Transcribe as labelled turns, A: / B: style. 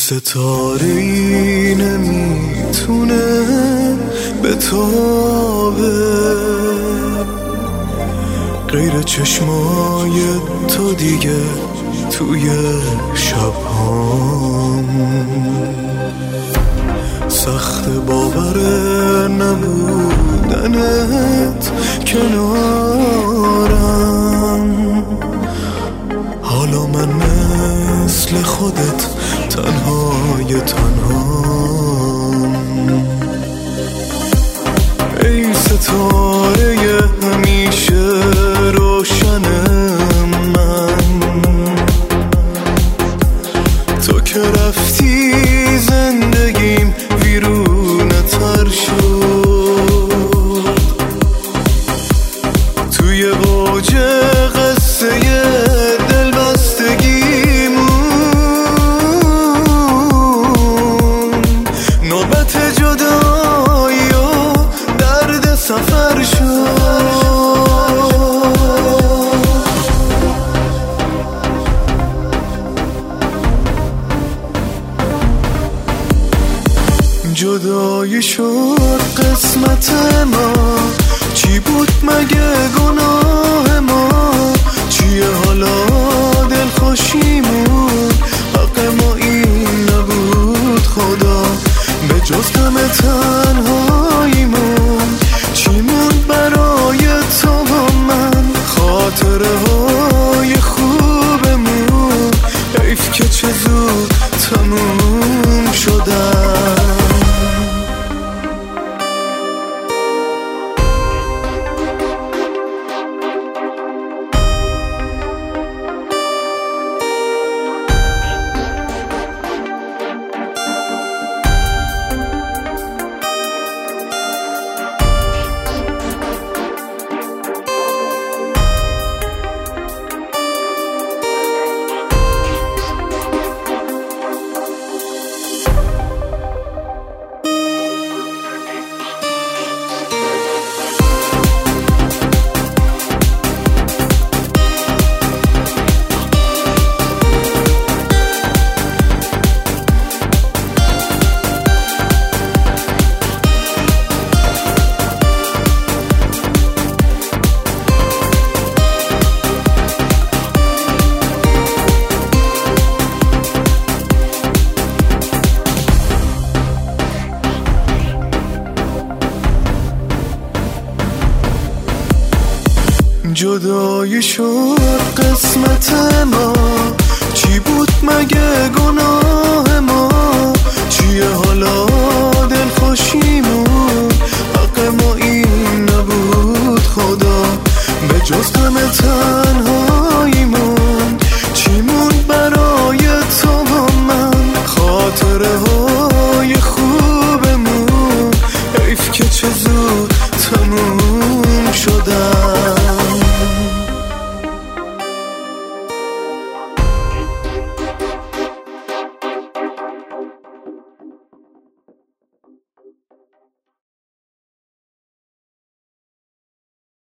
A: ستاره‌ای نمیتونه بتابه غیر چشمای تو دیگه توی شبهام. سخت باور نبودنت کنارم، حالا من مثل خودت تنهای تنهام. ای ستاره همیشه روشن من، تو که رفتی زندگیم ویرونه تر شد. توی اوج قصه دلبستگیمون نوبت جدایی و درد سفر شد. جدایی شد قسمت ما، چی بود مگه گناه ما؟ چیه حالا دلخوشیمون؟ حق ما این نبود خدا، به جز غم تنهاییمون. چی موند برای تو و من؟ خاطره های خوبمون، حیف که چه زود تموم شدن. جدایی شد قسمت ما، چی بود مگه گناه ما؟ چیه حالا دلخوشیمون؟ حق ما این نبود خدا، به جز غم